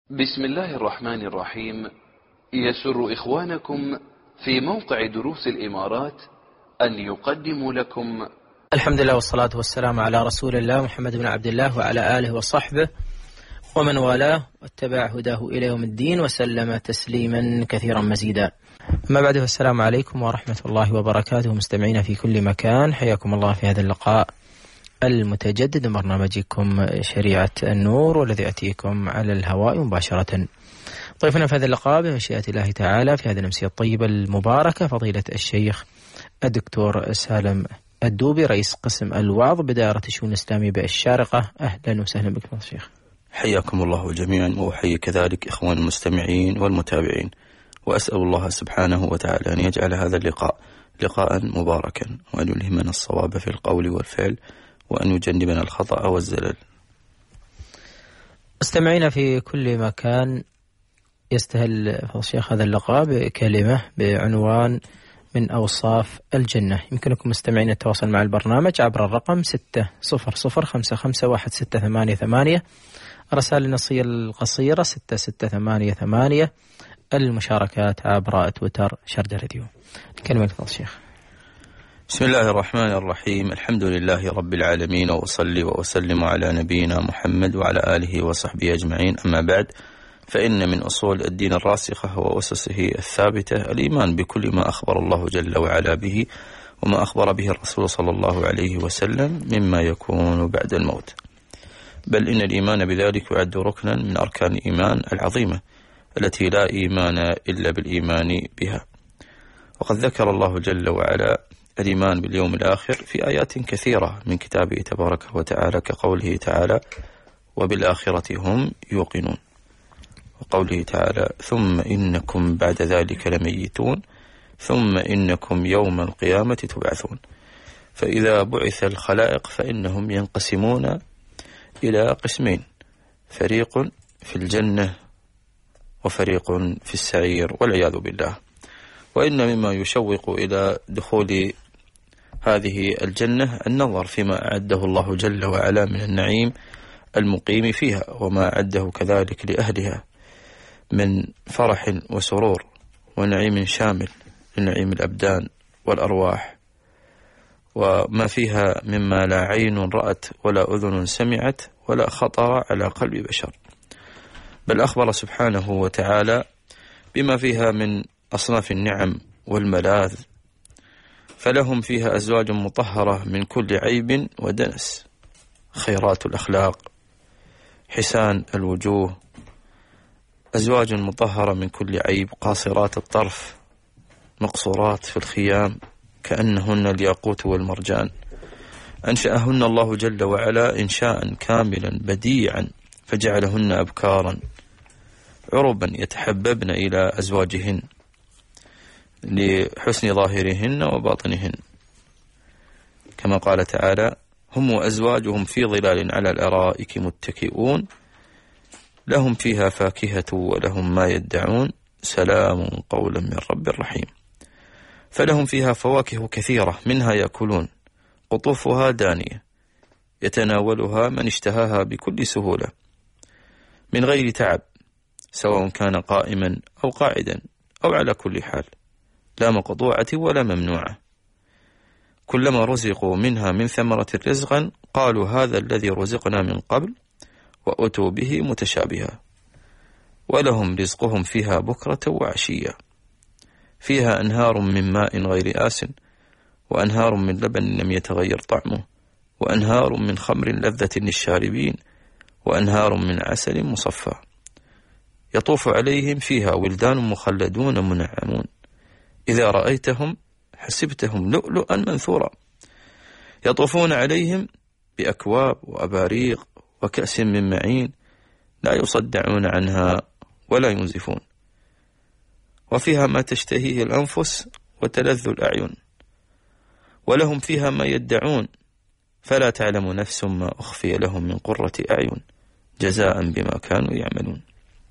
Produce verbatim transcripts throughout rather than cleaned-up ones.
بسم الله الرحمن الرحيم. يسر إخوانكم في موقع دروس الإمارات أن يقدموا لكم الحمد لله والصلاة والسلام على رسول الله محمد بن عبد الله وعلى آله وصحبه ومن والاه واتبع هداه إلى يوم الدين وسلم تسليما كثيرا مزيدا. أما بعد، فالسلام عليكم ورحمة الله وبركاته مستمعين في كل مكان، حياكم الله في هذا اللقاء المتجدد من برنامجكم شريعة النور، والذي يأتيكم على الهواء مباشرة. ضيفنا في هذا اللقاء بمشيئة الله تعالى في هذه الأمسية الطيبة المباركة فضيلة الشيخ الدكتور سالم الدوبي، رئيس قسم الوعظ بدائرة الشؤون الإسلامية بالشارقة. أهلا وسهلا بك يا شيخ. حياكم الله جميعا، وأحيي كذلك إخوان المستمعين والمتابعين، وأسأل الله سبحانه وتعالى أن يجعل هذا اللقاء لقاء مباركا، وأن يلهمنا الصواب في القول والفعل، وأن يجنبنا الخطأ والزلل. مستمعينا في كل مكان، يستهل الشيخ هذا اللقاء بكلمة بعنوان من أوصاف الجنة. يمكنكم مستمعين التواصل مع البرنامج عبر الرقم ستة صفر صفر خمسة خمسة واحد ستة ثمانية ثمانية، الرسائل النصية القصيرة ستة ستة ثمانية ثمانية، المشاركات عبر تويتر شرد راديو. كلمة لك الشيخ. بسم الله الرحمن الرحيم. الحمد لله رب العالمين، وأصلي وأسلم على نبينا محمد وعلى آله وصحبه أجمعين. أما بعد، فإن من أصول الدين الراسخة وأسسه الثابتة الإيمان بكل ما أخبر الله جل وعلا به، وما أخبر به الرسول صلى الله عليه وسلم مما يكون بعد الموت، بل إن الإيمان بذلك يعد ركنا من أركان الإيمان العظيمة التي لا إيمان إلا بالإيمان بها. وقد ذكر الله جل وعلا الإيمان باليوم الآخر في آيات كثيرة من كتابه تبارك وتعالى، كقوله تعالى: وبالآخرة هم يوقنون، وقوله تعالى: ثم إنكم بعد ذلك لميتون ثم إنكم يوم القيامة تبعثون. فإذا بعث الخلائق فإنهم ينقسمون إلى قسمين: فريق في الجنة وفريق في السعير والعياذ بالله. وإن مما يشوق إلى دخول هذه الجنة النظر فيما أعده الله جل وعلا من النعيم المقيم فيها، وما أعده كذلك لأهلها من فرح وسرور ونعيم شامل لنعيم الأبدان والأرواح، وما فيها مما لا عين رأت ولا أذن سمعت ولا خطر على قلب بشر. بل أخبر سبحانه وتعالى بما فيها من أصناف النعم والملاذ، فلهم فيها أزواج مطهرة من كل عيب ودنس، خيرات الأخلاق، حسان الوجوه، أزواج مطهرة من كل عيب، قاصرات الطرف، مقصورات في الخيام كأنهن الياقوت والمرجان. أنشأهن الله جل وعلا إنشاء كاملا بديعا، فجعلهن أبكارا عربا يتحببن إلى أزواجهن لحسن ظاهرهن وباطنهن، كما قال تعالى: هم وأزواجهم في ظلال على الأرائك متكئون لهم فيها فاكهة ولهم ما يدعون سلام قولا من رب رحيم. فلهم فيها فواكه كثيرة منها يأكلون، قطوفها دانية يتناولها من اشتهاها بكل سهولة من غير تعب، سواء كان قائما أو قاعدا أو على كل حال، لا مقطوعة ولا ممنوعة. كلما رزقوا منها من ثمرة رزقا قالوا هذا الذي رزقنا من قبل وأتوا به متشابها، ولهم رزقهم فيها بكرة وعشية. فيها أنهار من ماء غير آسن، وأنهار من لبن لم يتغير طعمه، وأنهار من خمر لذة للشاربين، وأنهار من عسل مصفى. يطوف عليهم فيها ولدان مخلدون منعمون، إذا رأيتهم حسبتهم لؤلؤا منثورا. يطوفون عليهم بأكواب وأباريق وكأس من معين لا يصدعون عنها ولا ينزفون. وفيها ما تشتهيه الأنفس وتلذ الأعين، ولهم فيها ما يدعون، فلا تعلم نفس ما أخفي لهم من قرة أعين جزاء بما كانوا يعملون.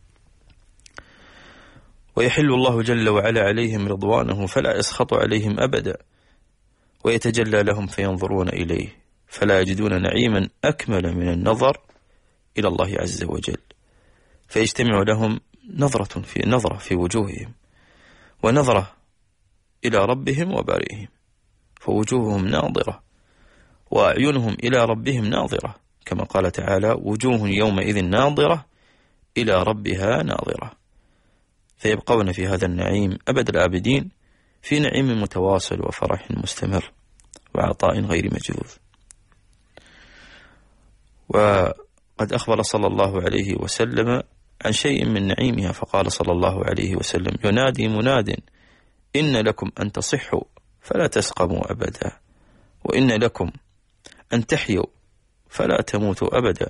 ويحل الله جل وعلا عليهم رضوانه فلا يسخط عليهم أبدا، ويتجلى لهم فينظرون إليه فلا يجدون نعيما أكمل من النظر إلى الله عز وجل، فيجتمع لهم نظرة في نظرة في وجوههم، ونظرة إلى ربهم وبارئهم، فوجوههم ناظرة وأعينهم إلى ربهم ناظرة، كما قال تعالى: وجوه يومئذ ناظرة إلى ربها ناظرة. فيبقون في هذا النعيم أبد الآبدين، في نعيم متواصل وفرح مستمر وعطاء غير مجذوذ. وقد أخبر صلى الله عليه وسلم عن شيء من نعيمها، فقال صلى الله عليه وسلم: ينادي مناد إن لكم أن تصحوا فلا تسقموا أبدا، وإن لكم أن تحيوا فلا تموتوا أبدا،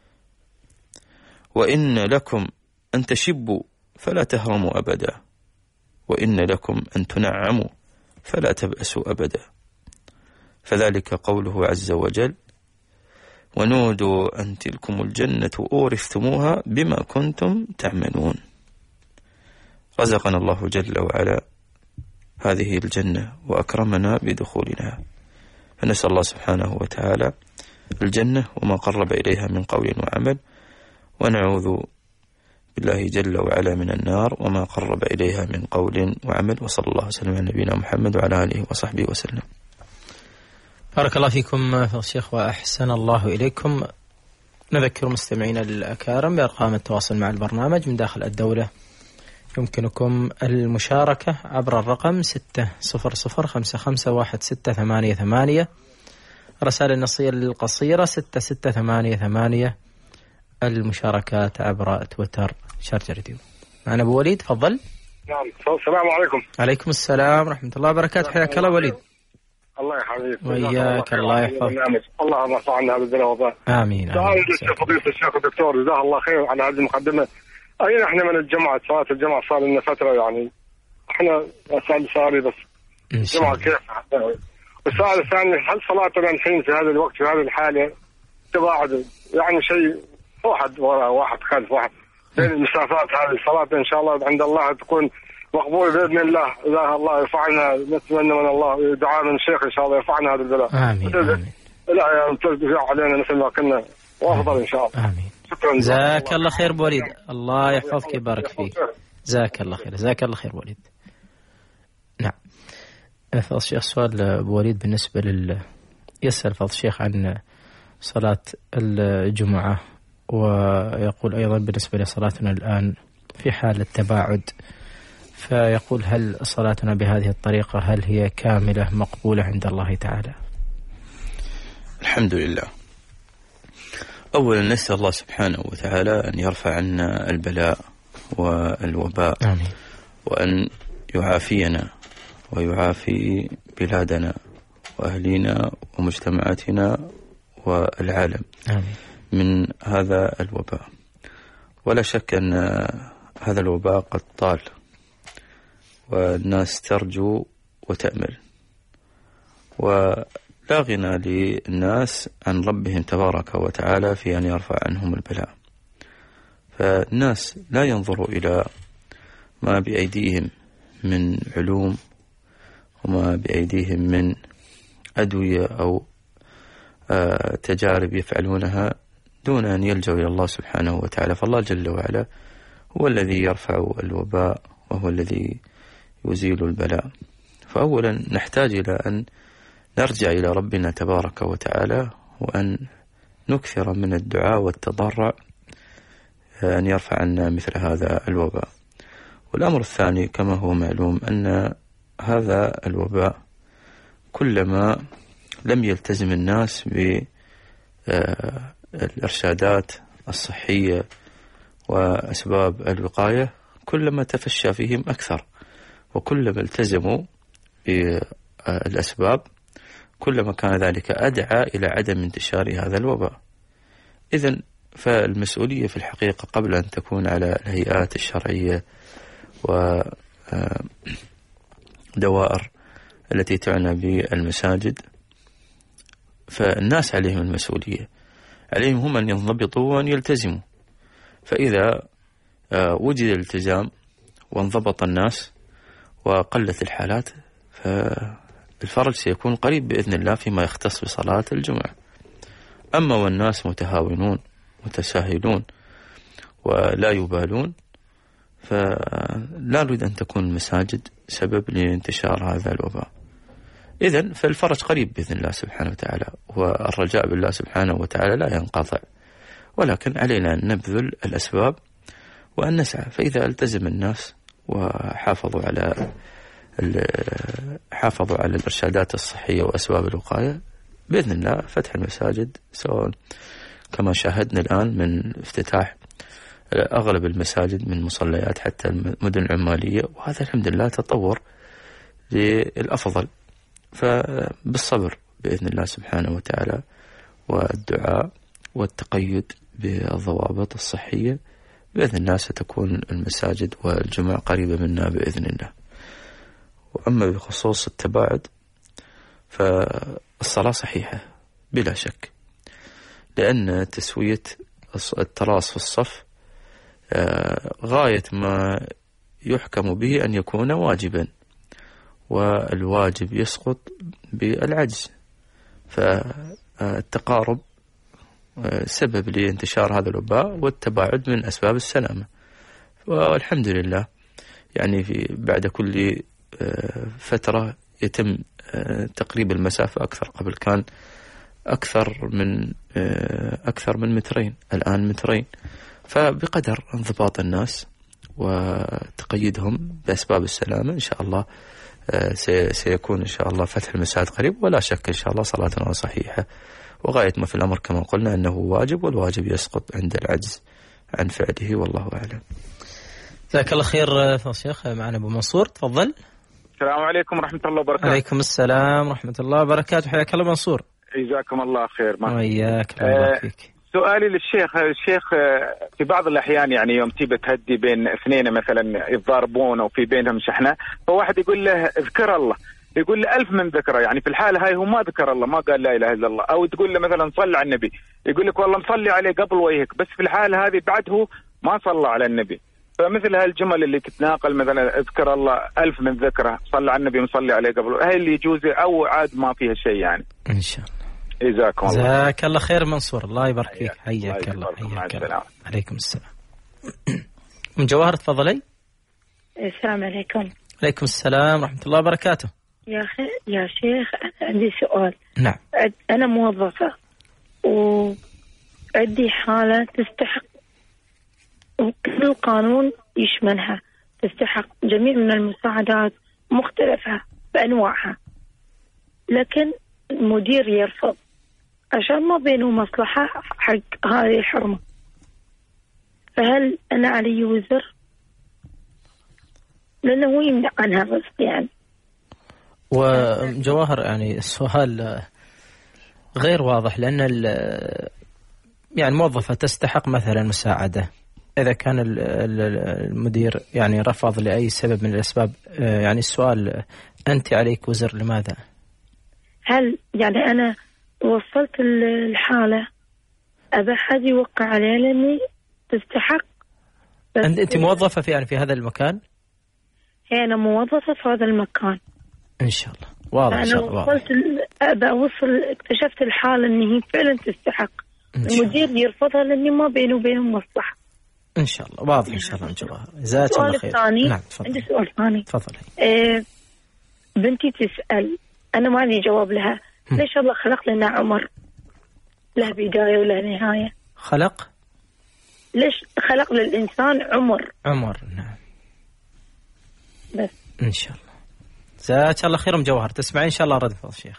وإن لكم أن تشبوا فلا تهرموا أبدا، وإن لكم أن تنعموا فلا تبأسوا أبدا. فذلك قوله عز وجل: ونودوا أن تلكم الجنة أورثتموها بما كنتم تعملون. رزقنا الله جل وعلا هذه الجنة وأكرمنا بدخولها، فنسأل الله سبحانه وتعالى الجنة وما قرب إليها من قول وعمل، ونعوذ بالله جل وعلا من النار وما قرب إليها من قول وعمل. وصلى الله وسلم على نبينا محمد وعلى آله وصحبه وسلم. بارك الله فيكم فضل الشيخ وأحسن الله إليكم. نذكر مستمعينا الأكارم بأرقام التواصل مع البرنامج من داخل الدولة. يمكنكم المشاركة عبر الرقم ستة صفر صفر خمسة خمسة واحد ستة ثمانية ثمانية، رسائل النصية القصيرة ستة ستة ثمانية ثمانية، المشاركات عبر تويتر شارجة راديو. معنا أبو وليد، تفضل. نعم، السلام عليكم. عليكم السلام ورحمة الله وبركاته، حياك الله وليد. الله يحفظك وإياك، الله يحفظك. اللهم ارفع عنا بالبلاء والضراء. آمين. سؤال للشيخ فضيلة الشيخ الدكتور جزاه الله خير على هذه المقدمة. أين احنا من الجمعة؟ صلاة الجمعة صار لنا فترة، يعني احنا أسأل سؤالي بس الجمعة كيف؟ والسؤال الثاني، هل صلاتنا الحين في هذا الوقت في هذه الحالة تباعد، يعني شيء واحد وراء واحد خلف واحد بين المسافات هذه، صلاتنا إن شاء الله عند الله تكون مقبول بإذن الله. إذا الله يرفعنا، نتمنى من الله دعاء من الشيخ إن شاء الله يرفعنا هذا البلاء. آمين آمين. لا ترجع علينا مثل ما كنا وأفضل إن شاء الله. آمين. جزاك الله خير بوليد، الله يحفظك ويبارك فيك. جزاك الله خير، جزاك الله خير بوليد. نعم، فضل الشيخ سؤال بوليد بالنسبة لل يسأل فضل الشيخ عن صلاة الجمعة، ويقول أيضا بالنسبة لصلاتنا الآن في حال التباعد، فيقول هل صلاتنا بهذه الطريقة هل هي كاملة مقبولة عند الله تعالى؟ الحمد لله. أولا نسأل الله سبحانه وتعالى أن يرفع عنا البلاء والوباء. آمين. وأن يعافينا ويعافي بلادنا وأهلينا ومجتمعاتنا والعالم. آمين. من هذا الوباء. ولا شك أن هذا الوباء قد طال، والناس ترجو وتأمل، ولا غنى للناس عن ربهم تبارك وتعالى في أن يرفع عنهم البلاء. فالناس لا ينظروا إلى ما بأيديهم من علوم وما بأيديهم من أدوية أو تجارب يفعلونها دون أن يلجوا إلى الله سبحانه وتعالى. فالله جل وعلا هو الذي يرفع الوباء وهو الذي يزيل البلاء. فأولا نحتاج إلى أن نرجع إلى ربنا تبارك وتعالى، وأن نكثر من الدعاء والتضرع أن يرفع عنا مثل هذا الوباء. والأمر الثاني كما هو معلوم أن هذا الوباء كلما لم يلتزم الناس بالإرشادات الصحية وأسباب الوقاية كلما تفشى فيهم أكثر، وكلما التزموا بالأسباب كلما كان ذلك أدعى إلى عدم انتشار هذا الوباء. إذن فالمسؤولية في الحقيقة قبل أن تكون على الهيئات الشرعية ودوائر التي تعنى بالمساجد، فالناس عليهم المسؤولية، عليهم هم أن ينضبطوا وأن يلتزموا. فإذا وجد الالتزام وانضبط الناس وقلت الحالات، فالفرج سيكون قريب بإذن الله فيما يختص بصلاة الجمعة. أما والناس متهاونون متساهلون ولا يبالون، فلا نريد أن تكون المساجد سبب لانتشار هذا الوباء. إذن فالفرج قريب بإذن الله سبحانه وتعالى، والرجاء بالله سبحانه وتعالى لا ينقطع، ولكن علينا أن نبذل الأسباب وأن نسعى. فإذا التزم الناس وحافظوا على حافظوا على الإرشادات الصحية وأسباب الوقاية، بإذن الله فتح المساجد، سواء كما شاهدنا الآن من افتتاح أغلب المساجد من مصليات حتى المدن العمالية، وهذا الحمد لله تطور للأفضل. فبالصبر بإذن الله سبحانه وتعالى والدعاء والتقيد بالضوابط الصحية بإذن الله ستكون المساجد والجمع قريبة منا بإذن الله. وأما بخصوص التباعد فالصلاة صحيحة بلا شك، لأن تسوية التراص في الصف غاية ما يحكم به أن يكون واجبا، والواجب يسقط بالعجز، فالتقارب سبب لانتشار هذا الوباء، والتباعد من أسباب السلامة. والحمد لله يعني في بعد كل فترة يتم تقريب المسافة أكثر. قبل كان أكثر من أكثر من مترين، الآن مترين. فبقدر انضباط الناس وتقييدهم بأسباب السلامة إن شاء الله سيكون إن شاء الله فتح المساجد قريب، ولا شك إن شاء الله صلاتنا صحيحة. وغاية ما في الأمر كما قلنا أنه واجب، والواجب يسقط عند العجز عن فعله، والله أعلم. جزاك الله خير فضل الشيخ. معنا أبو منصور، تفضل. السلام عليكم ورحمة الله وبركاته. عليكم السلام ورحمة الله وبركاته، حياك الله منصور. جزاكم الله خير. وياك الله فيك. سؤالي للشيخ، الشيخ في بعض الأحيان يعني يوم تيجي تهدي بين اثنين مثلا يتضاربون وفي بينهم شحنة، فواحد يقول له اذكر الله، يقول له ألف من ذكره، يعني في الحالة هاي هو ما ذكر الله، ما قال لا إله إلا الله. أو تقول له مثلا صلي على النبي، يقول لك والله مصلي عليه قبل وجهك، بس في الحالة هذه بعد هو ما صلى على النبي. فمثل هالجمل اللي تتناقل مثلا اذكر الله ألف من ذكره، صلى على النبي مصلي عليه قبل، هاي اللي يجوز أو عاد ما فيها شيء يعني. إن شاء الله. جزاكم الله. جزاك الله خير منصور، الله يبارك فيك. حياك الله. حياك الله. عليكم السلام. من جواهر تفضلي. السلام عليكم. عليكم السلام ورحمة الله وبركاته. يا أخي يا شيخ أنا عندي سؤال. نعم. أنا موظفة وعندي حالة تستحق وكل القانون يشملها، تستحق جميع من المساعدات مختلفة بأنواعها، لكن المدير يرفض عشان ما بينه مصلحة حق هذه الحرمة. فهل أنا علي وزر؟ لأنه هو يمنع عنها الرزق يعني. وجواهر يعني السؤال غير واضح، لأن يعني موظفة تستحق مثلا مساعدة، إذا كان المدير يعني رفض لأي سبب من الأسباب، يعني السؤال أنت عليك وزر لماذا؟ هل يعني أنا وصلت الحالة أبى حد يوقع عليها لأني تستحق. أنت أنت موظفة في يعني في هذا المكان؟ هي أنا موظفة في هذا المكان. إن شاء الله واضح. إن شاء الله أنا وصلت أبى أوصل، اكتشفت الحالة إن هي فعلا تستحق، المدير يرفضها لأني ما بينه وبينهم مصلحة. إن شاء الله واضح. إن شاء الله جواهر. جزاك الله خير. نعم عندي سؤال ثاني. تفضلي. إيه بنتي تسأل، أنا ما عندي جواب لها، ليش الله خلق لنا عمر له بداية وله نهاية؟ خلق؟ ليش خلق للإنسان عمر؟ عمر نعم. بس إن شاء الله. جزاك الله خير مجوهر. تسمعين إن شاء الله رد فضل الشيخ.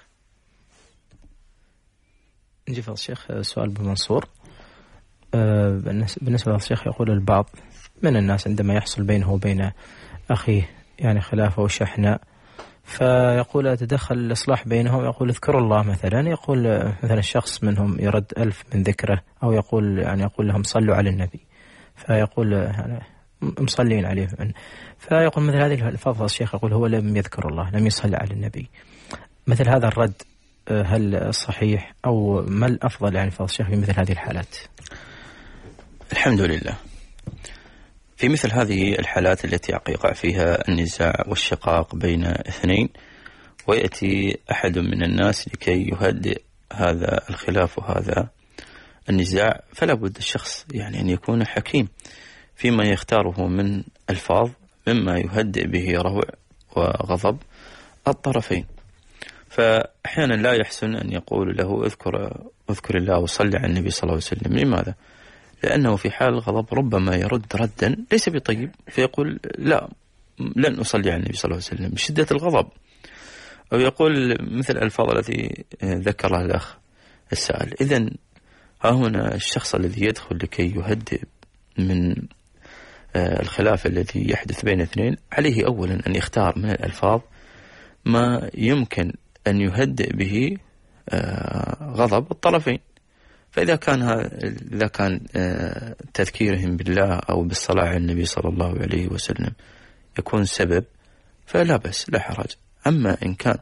نجي فضل الشيخ سؤال بمنصور. أه بالنسبة للشيخ يقول البعض من الناس عندما يحصل بينه وبين أخيه يعني خلافة وشحنة، فيقول أتدخل الإصلاح بينهم، يقول اذكروا الله مثلا، يقول مثلا الشخص منهم يرد ألف من ذكره، أو يقول يعني يقول لهم صلوا على النبي، فيقول يعني مصلين عليه، فيقول مثل هذه الفضل الشيخ يقول هو لم يذكر الله، لم يصلي على النبي. مثل هذا الرد هل صحيح، أو ما الأفضل يعني فضل الشيخ في مثل هذه الحالات؟ الحمد لله. في مثل هذه الحالات التي يقع فيها النزاع والشقاق بين اثنين، ويأتي أحد من الناس لكي يهدئ هذا الخلاف وهذا النزاع فلا بد الشخص يعني أن يكون حكيم فيما يختاره من ألفاظ مما يهدئ به روع وغضب الطرفين. فأحيانا لا يحسن أن يقول له اذكر اذكر الله وصلي على النبي صلى الله عليه وسلم. لماذا؟ لأنه في حال الغضب ربما يرد ردا ليس بطيب، فيقول لا لن أصلي على النبي صلى الله عليه وسلم بشدة الغضب، أو يقول مثل الألفاظ التي ذكرها الأخ السائل. إذن ها هنا الشخص الذي يدخل لكي يهدئ من الخلاف الذي يحدث بين اثنين عليه أولا أن يختار من الألفاظ ما يمكن أن يهدئ به غضب الطرفين. فإذا كان إذا كان تذكيرهم بالله أو بالصلاة على النبي صلى الله عليه وسلم يكون سبب فلا بأس لا حرج. أما إن كان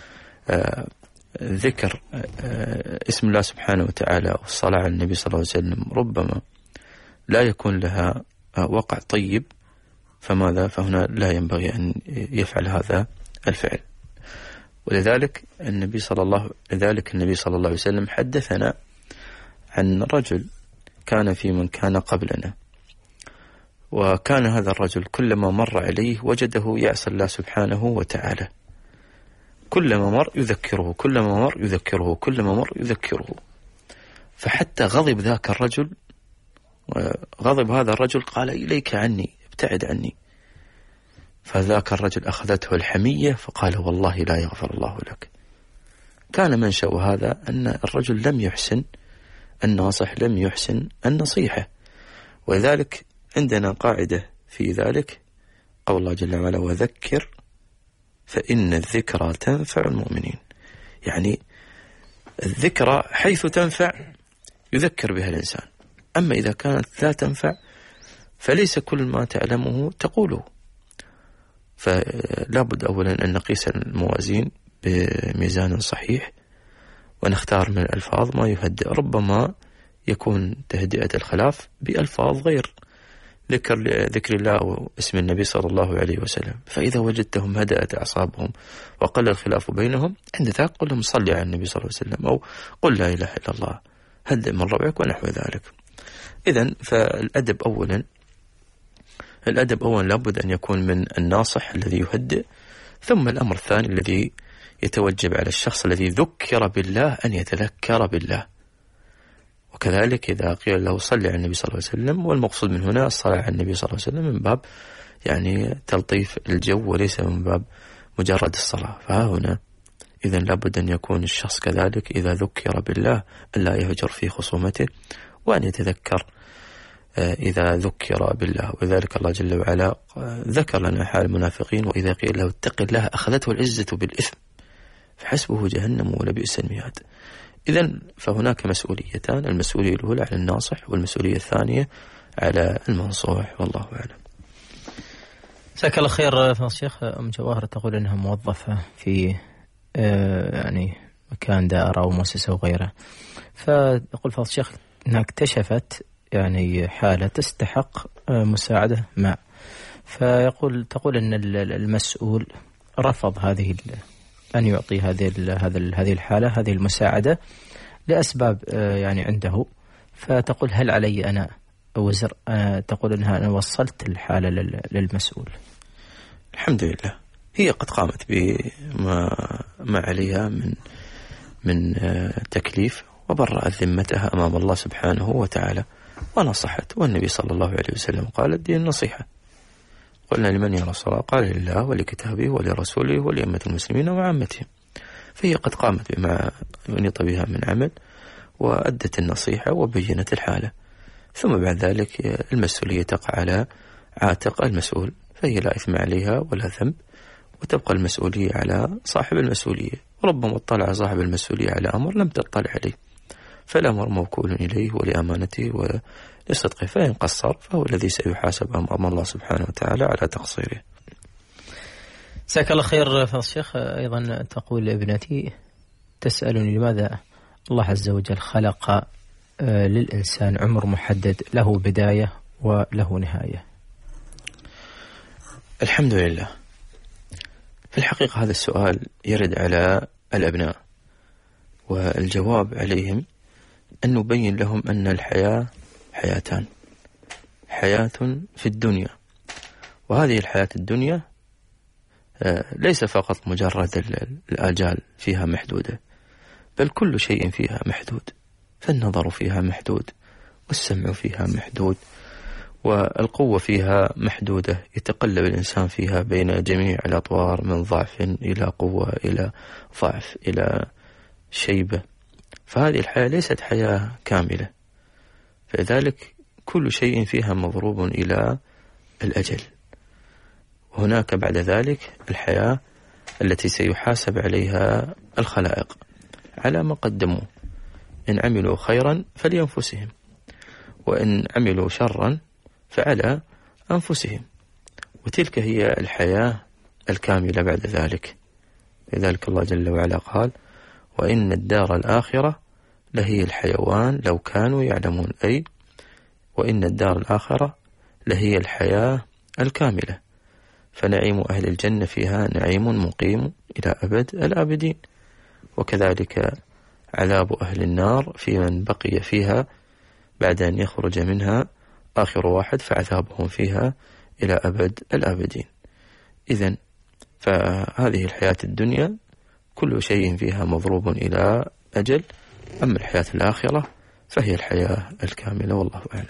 ذكر اسم الله سبحانه وتعالى والصلاة على النبي صلى الله عليه وسلم ربما لا يكون لها وقع طيب، فماذا؟ فهنا لا ينبغي أن يفعل هذا الفعل. ولذلك النبي صلى الله لذلك النبي صلى الله عليه وسلم حدثنا عن رجل كان في من كان قبلنا، وكان هذا الرجل كلما مر عليه وجده يعصي الله سبحانه وتعالى، كلما مر يذكره كلما مر يذكره كلما مر يذكره فحتى غضب ذاك الرجل، غضب هذا الرجل قال إليك عني ابتعد عني. فذاك الرجل أخذته الحمية فقال والله لا يغفر الله لك. كان منشأ هذا أن الرجل لم يحسن الناصح لم يحسن النصيحة. ولذلك عندنا قاعدة في ذلك قول الله جل وعلا وذكر فإن الذكرى تنفع المؤمنين. يعني الذكرى حيث تنفع يذكر بها الإنسان، أما إذا كانت لا تنفع فليس كل ما تعلمه تقوله. فلا بد أولا أن نقيس الموازين بميزان صحيح ونختار من الألفاظ ما يهدئ. ربما يكون تهدئة الخلاف بألفاظ غير ذكر ذكر الله واسم النبي صلى الله عليه وسلم. فإذا وجدتهم هدأت أعصابهم وقل الخلاف بينهم عند ذاك قل لهم صلي على النبي صلى الله عليه وسلم أو قل لا إله إلا الله هدئ من روعك ونحو ذلك. إذن فالأدب أولا الأدب أولا لابد أن يكون من الناصح الذي يهدئ، ثم الأمر الثاني الذي يتوجب على الشخص الذي ذكر بالله أن يتذكر بالله. وكذلك إذا قيل له صلي على النبي صلى الله عليه وسلم، والمقصود من هنا الصلاة على النبي صلى الله عليه وسلم من باب يعني تلطيف الجو وليس من باب مجرد الصلاة. فها هنا إذن لابد أن يكون الشخص كذلك إذا ذكر بالله ألا يهجر في خصومته، وأن يتذكر إذا ذكر بالله. وذلك الله جل وعلا ذكر لنا حال المنافقين وإذا قيل له اتق الله أخذته العزة بالإثم فحسبه جهنم ولبئس المهاد. إذن فهناك مسؤوليتان، المسؤولية الأولى على الناصح والمسؤولية الثانية على المنصوح، والله أعلم. جزاك الله خير فضيلة الشيخ. أم جواهر تقول أنها موظفة في يعني مكان دائرة أو مؤسسة وغيرها، فتقول فضيلة الشيخ أنها اكتشفت يعني حالة تستحق مساعدة ما، فيقول تقول أن المسؤول رفض هذه أن يعطي هذه هذا هذه الحالة هذه المساعدة لأسباب يعني عنده، فتقول هل علي أنا وزر؟ تقول أنها أنا وصلت الحالة للمسؤول. الحمد لله هي قد قامت بما ما عليها من من تكليف وبرأت ذمتها أمام الله سبحانه وتعالى ونصحت، والنبي صلى الله عليه وسلم قال الدين النصيحة. قلنا لمن يا رسول الله؟ قال لله ولكتابه ولرسوله ولأئمة المسلمين وعامتهم. فهي قد قامت بما ينيط بها من عمل وأدت النصيحة وبينت الحالة، ثم بعد ذلك المسؤولية تقع على عاتق المسؤول، فهي لا إثم عليها ولا ذنب، وتبقى المسؤولية على صاحب المسؤولية. وربما اطلع صاحب المسؤولية على أمر لم تطلع عليه، فالأمر موكول إليه ولأمانته ولصدقه، فإن قصر فهو الذي سيحاسب أمام الله سبحانه وتعالى على تقصيره. جزاك الله خير فضيلة الشيخ. أيضا تقول ابنتي تسألني لماذا الله عز وجل خلق للإنسان عمر محدد له بداية وله نهاية. الحمد لله. في الحقيقة هذا السؤال يرد على الأبناء، والجواب عليهم أن نبين لهم أن الحياة حياتان، حياة في الدنيا، وهذه الحياة الدنيا ليس فقط مجرد الآجال فيها محدودة، بل كل شيء فيها محدود، فالنظر فيها محدود، والسمع فيها محدود، والقوة فيها محدودة، يتقلب الإنسان فيها بين جميع الأطوار من ضعف إلى قوة إلى ضعف إلى شيبة، فهذه الحياة ليست حياة كاملة، فلذلك كل شيء فيها مضروب إلى الأجل. وهناك بعد ذلك الحياة التي سيحاسب عليها الخلائق على ما قدموا، إن عملوا خيرا فلأنفسهم، وإن عملوا شرا فعلى أنفسهم، وتلك هي الحياة الكاملة بعد ذلك. لذلك الله جل وعلا قال: وإن الدار الآخرة لهي الحيوان لو كانوا يعلمون، أي وإن الدار الآخرة لهي الحياة الكاملة، فنعيم أهل الجنة فيها نعيم مقيم إلى أبد الآبدين، وكذلك عذاب أهل النار في من بقي فيها بعد أن يخرج منها آخر واحد، فعذابهم فيها إلى أبد الآبدين. إذن فهذه الحياة الدنيا كل شيء فيها مضروب إلى أجل، أما الحياة الآخرة فهي الحياة الكاملة، والله أعلم.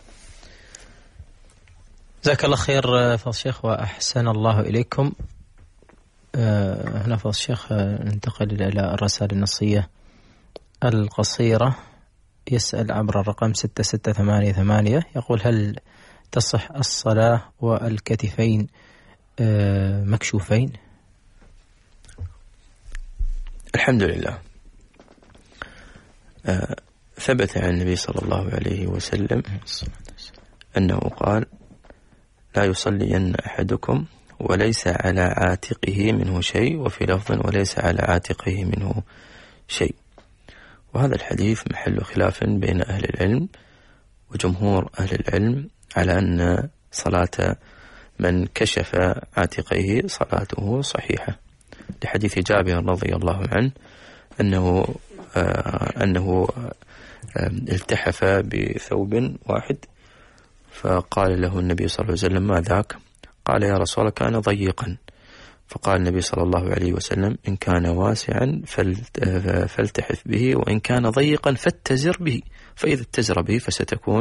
جزاك الله خير فضل الشيخ وأحسن الله إليكم. أه هنا فضل الشيخ ننتقل إلى الرسائل النصية القصيرة. يسأل عبر الرقم ستة ستة ثمانية ثمانية، يقول: هل تصح الصلاة والكتفين أه مكشوفين؟ الحمد لله. أه ثبت عن النبي صلى الله عليه وسلم أنه قال: لا يصلين أحدكم وليس على عاتقه منه شيء، وفي لفظ وليس على عاتقه منه شيء. وهذا الحديث محل خلاف بين أهل العلم، وجمهور أهل العلم على أن صلاة من كشف عاتقيه صلاته صحيحة، لحديث جابر رضي الله عنه أنه آه أنه آه التحف بثوب واحد، فقال له النبي صلى الله عليه وسلم: ما ذاك؟ قال: يا رسول الله كان ضيقا. فقال النبي صلى الله عليه وسلم: إن كان واسعا فالتحف به، وإن كان ضيقا فاتزر به، فإذا اتزر به فستكون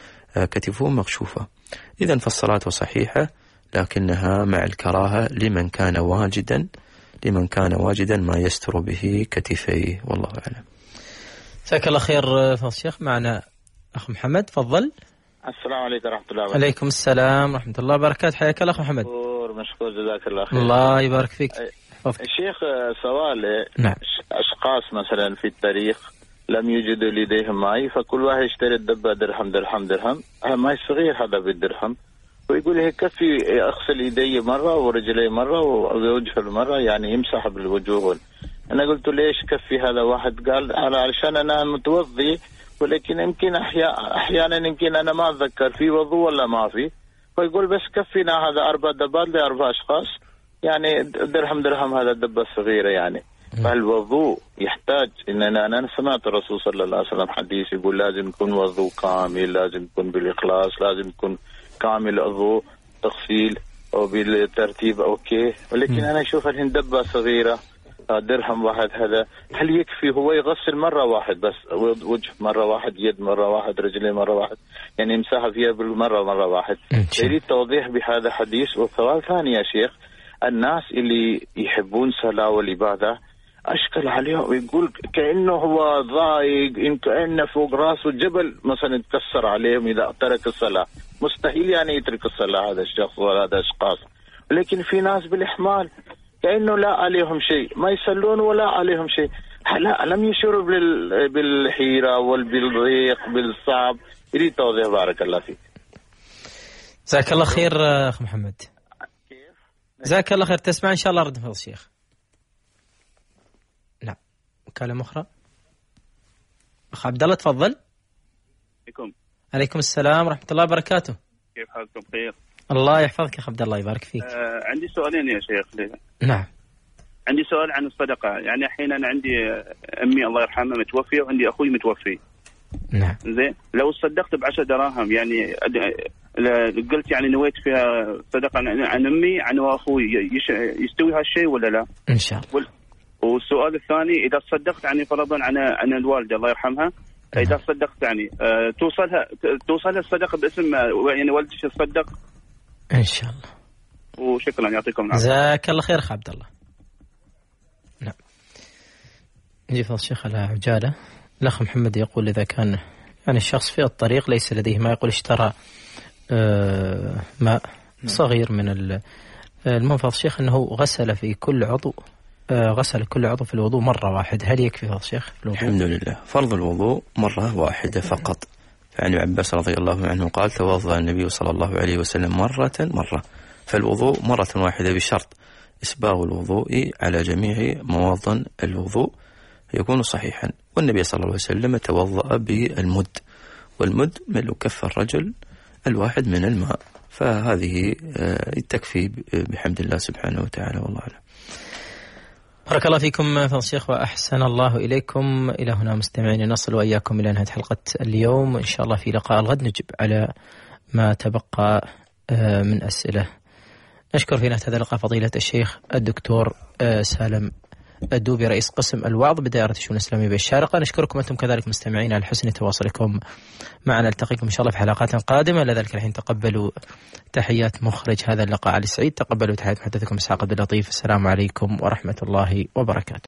كتفه مكشوفة. إذن فالصلاة صحيحة، لكنها مع الكراهة لمن كان واجدا لمن كان واجدا ما يستر به كتفيه، والله أعلم. جزاك الله خير فضل الشيخ. معنا أخ محمد، تفضل. السلام عليكم ورحمة الله وبركاته. عليكم السلام ورحمة الله وبركاته. حياك الله أخ محمد. مشكور مشكور، جزاك الله خير. الله يبارك فيك. الشيخ سؤال: نعم. أشخاص مثلا في التاريخ لم يوجدوا لديهم ماء، فكل واحد يشتري الدبة درهم درهم درهم، ماء صغير هذا بالدرهم، ويقول هيك كفي أغسل يدي مرة ورجلي مرة ووجهه مرة، يعني يمسح بالوجوه. أنا قلت ليش كفي هذا؟ واحد قال: علشان أنا متوضي، ولكن يمكن أحيانا يمكن أنا ما أتذكر في وضوء ولا ما في، فيقول بس كفينا هذا أربع دبات لأربع أشخاص، يعني درهم درهم هذا الدبة الصغيرة يعني. فالوضوء يحتاج إن أنا أنا سمعت الرسول صلى الله عليه وسلم حديث يقول لازم يكون وضوء كامل، لازم يكون بالإخلاص، لازم يكون كامل وضوء تغسيل أو بالترتيب أوكي، ولكن أنا أشوف الحين دبة صغيرة درهم واحد، هذا هل يكفي هو يغسل مرة واحد بس وجه مرة واحد، يد مرة واحد، رجلين مرة واحد، يعني يمسح فيها بالمرة مرة واحد؟ يريد توضيح بهذا الحديث. وسؤال ثاني يا شيخ: الناس اللي يحبون صلاة والعبادة أشكل عليهم ويقول كأنه هو ضايق، إن كأنه فوق راسه جبل مثلا يتكسر عليهم إذا ترك الصلاة. مستحيل يعني يترك الصلاة هذا الشخص ولا هذا الأشخاص، لكن في ناس بالإحمال كأنه لا عليهم شيء، ما يصلون ولا عليهم شيء، لا لم يشعروا بالحيرة والضيق بالصعب. يريد توضيح، بارك الله فيك. جزاك الله خير أخ محمد. جزاك الله خير. تسمع إن شاء الله رد فضل الشيخ. نعم، مكالمة أخرى. أخ عبد الله تفضل. عليكم. عليكم السلام ورحمة الله وبركاته. كيف حالكم؟ خير. الله يحفظك يا أخ عبد الله، يبارك فيك. آه عندي سؤالين يا شيخ. ليه؟ نعم. عندي سؤال عن الصدقة. يعني الحين أنا عندي أمي الله يرحمها متوفية، وعندي أخوي متوفي. نعم. زين لو صدقت بعشر دراهم يعني قلت يعني نويت فيها صدقة عن أمي عن أخوي يستوي هالشيء ولا لا؟ إن شاء الله. والسؤال الثاني إذا صدقت يعني فرضا عن عن الوالدة الله يرحمها، إذا صدقت يعني أه توصلها توصلها الصدقة باسم يعني والدتي تصدق إن شاء الله. وشكرا يعطيكم العافية. جزاك الله خير أخ عبد الله. نعم. نجي فضل الشيخ على عجالة. الأخ محمد يقول إذا كان يعني الشخص في الطريق ليس لديه ما، يقول اشترى آه ماء صغير من المنفض الشيخ أنه غسل في كل عضو آه غسل كل عضو في الوضوء مرة واحدة، هل يكفي فضل الشيخ في الوضوء؟ الحمد لله، فرض الوضوء مرة واحدة فقط. فعن ابن عباس رضي الله عنه قال توضأ النبي صلى الله عليه وسلم مرة مرة، فالوضوء مرة واحدة بشرط إسباغ الوضوء على جميع مواطن الوضوء يكون صحيحا. والنبي صلى الله عليه وسلم توضأ بالمد، والمد ملء كف الرجل الواحد من الماء، فهذه تكفي بحمد الله سبحانه وتعالى، والله أعلم. بارك الله فيكم فضل الشيخ وأحسن الله إليكم. إلى هنا مستمعين نصل وإياكم إلى نهاية حلقة اليوم، إن شاء الله في لقاء الغد نجيب على ما تبقى من أسئلة. نشكر في نهاية هذا اللقاء فضيلة الشيخ الدكتور سالم الدوبي رئيس قسم الوعظ بدائرة الشؤون الإسلامية بالشارقة. نشكركم أنتم كذلك مستمعين على حسن تواصلكم معنا. نلتقيكم إن شاء الله في حلقات قادمة. لذلك الحين تقبلوا تحيات مخرج هذا اللقاء علي سعيد، تقبلوا تحيات محدثكم إسحاق عبد اللطيف. السلام عليكم ورحمة الله وبركاته.